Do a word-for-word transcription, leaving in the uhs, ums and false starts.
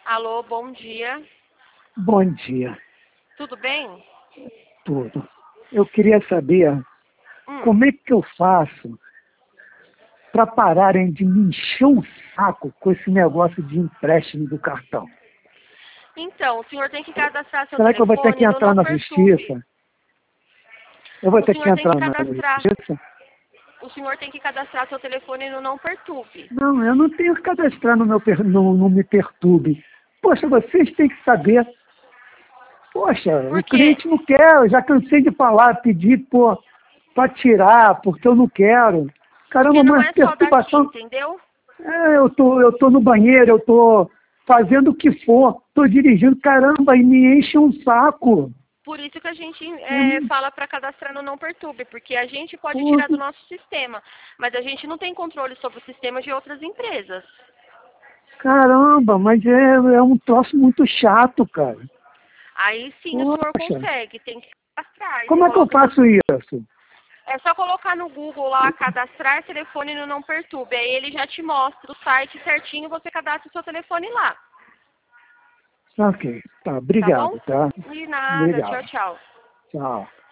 Alô, bom dia. Bom dia. Tudo bem? Tudo. Eu queria saber Hum. como é que eu faço para pararem de me encher o saco com esse negócio de empréstimo do cartão. Então, o senhor tem que cadastrar seu Será que eu vou ter que telefone no entrar Não na Perturbe. justiça? Eu vou O ter que senhor tem que entrar na cadastrar. justiça? O senhor tem que cadastrar seu telefone no Não Perturbe. Não, eu não tenho que cadastrar no meu per... no, no Me Perturbe. Poxa, vocês têm que saber. Poxa, Por o quê? cliente não quer, eu já cansei de falar, pedir para tirar, porque eu não quero. Porque Caramba, não mas é só daqui, perturbação. entendeu? É, eu tô, eu tô no banheiro, eu tô fazendo o que for, tô dirigindo, caramba, e me enche um saco. Por isso que a gente é, Hum, fala para cadastrar no Não Perturbe, porque a gente pode Porra, tirar do nosso sistema, mas a gente não tem controle sobre o sistema de outras empresas. caramba, mas é, é um troço muito chato, cara. Aí sim o senhor Poxa, consegue, tem que cadastrar. Aí você como é que eu coloca seu faço isso? É só colocar no Google lá, cadastrar telefone no Não Perturbe. Aí ele já te mostra o site certinho, você cadastra o seu telefone lá. Ok, tá, Tá bom? obrigado, tá? De nada. Tchau, Obrigado. tchau. Tchau.